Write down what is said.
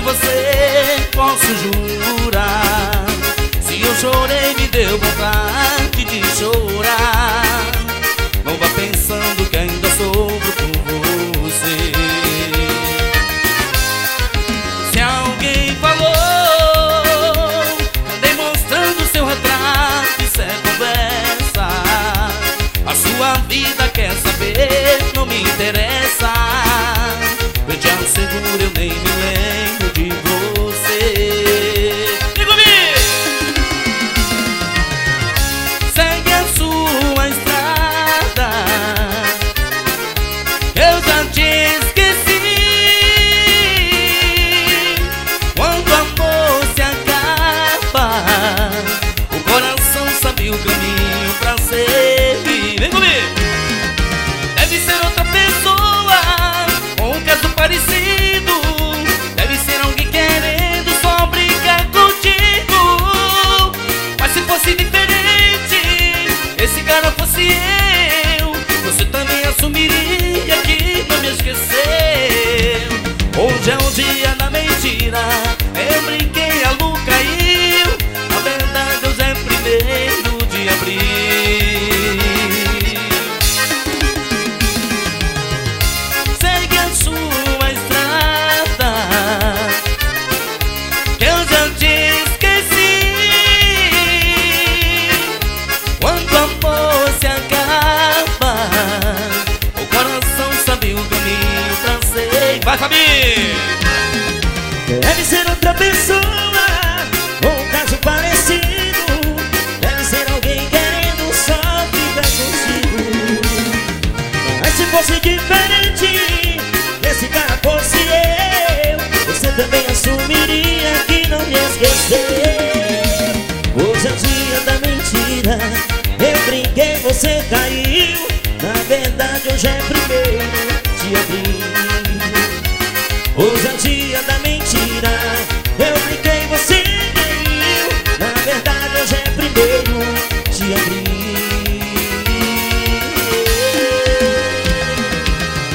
você posso jurar. Se eu chorei, me deu vontade de chorar. Não vá pensando que ainda sofro por você. Se alguém falou, demonstrando seu retrato, isso é conversa. A sua vida quer saber, não me interessa. Eu te asseguro, eu nem me lembro de você. Vem comigo! Segue a sua estrada, eu já te esqueci. Quando o amor se acaba, o coração sabe o caminho pra seguir. Vem comigo! Deve ser outra pessoa, um caso parecido. Deve ser alguém querendo só brincar contigo. Mas se fosse diferente, esse cara fosse eu, você também assumiria que não me esqueceu. Hoje é o dia da mentira, eu brinquei, a lua caiu. Na verdade hoje é 1º de abril. Segue a sua estrada, que eu já te esqueci. Quando o amor se acaba, o coração sabe o caminho pra ser. Vai, Fabi! Deve ser outra pessoa, um caso parecido. Deve ser alguém querendo só ficar contigo. Mas se fosse diferente, esse cara fosse eu, você também assumiria que não me esqueceu. Hoje é o dia da mentira, eu brinquei, você caiu. Na verdade hoje é 1º de abril.